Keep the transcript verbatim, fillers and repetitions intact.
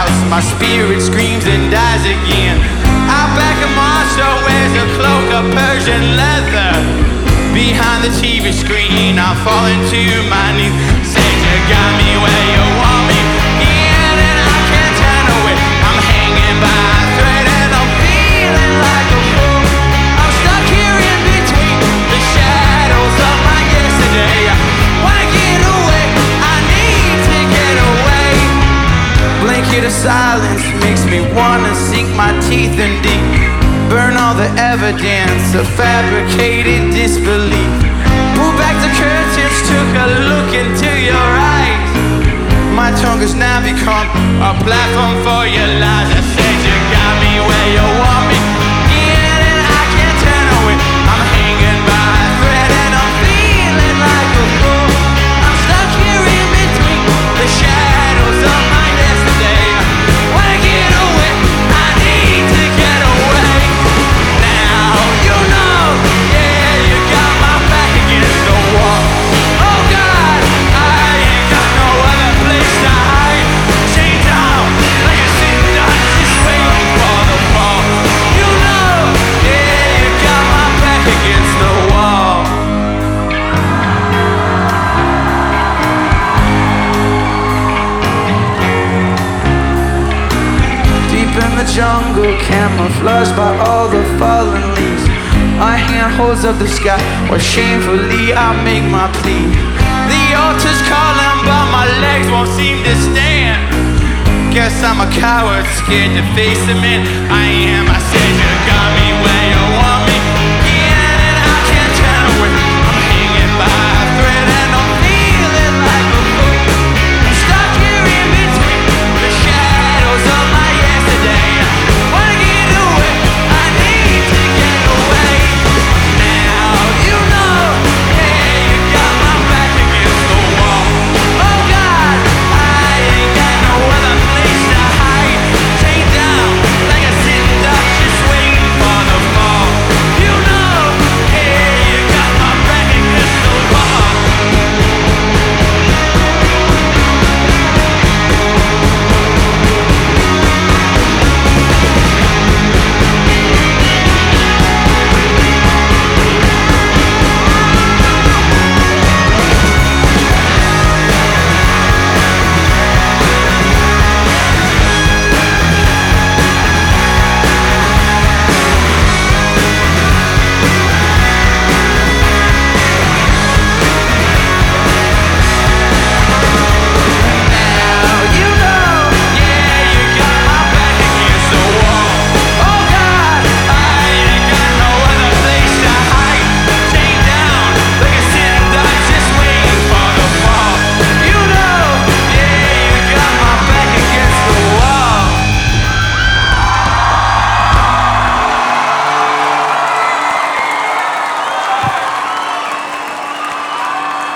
house, my spirit screams and dies again. Out back a monster wears a cloak of Persian leather. Behind the T V screen I fall into my knees. Said you got me where you want me, in and I can't turn away. I'm hanging by a thread and I'm feeling like a fool. I'm stuck here in between the shadows of my yesterday. I wanna get away, I need to get away. Blanket of silence makes me wanna sink my teeth in deep. Burn all the evidence of fabricated disbelief. Pull back the curtains, took a look into your eyes. My tongue has now become a platform for your lies. I said you got me where you want me, in and I can't turn away. I'm hanging by a thread and I'm feeling like a fool. I'm stuck here in between the shadows of my yesterday. Wanna get away, I need to get away. Now you know, yeah, you got my back against the wall. Oh God, I ain't got no other place to hide. Chained down like a synthesizer, just waiting for the fall. You know, yeah, you got my back against the wall. Deep in the jungle, camouflaged by all the fallen leaves. My hand holds up the sky, while shamefully I make my plea. The altar's calling, but my legs won't seem to stand. Guess I'm a coward, scared to face the man I am. I said you got me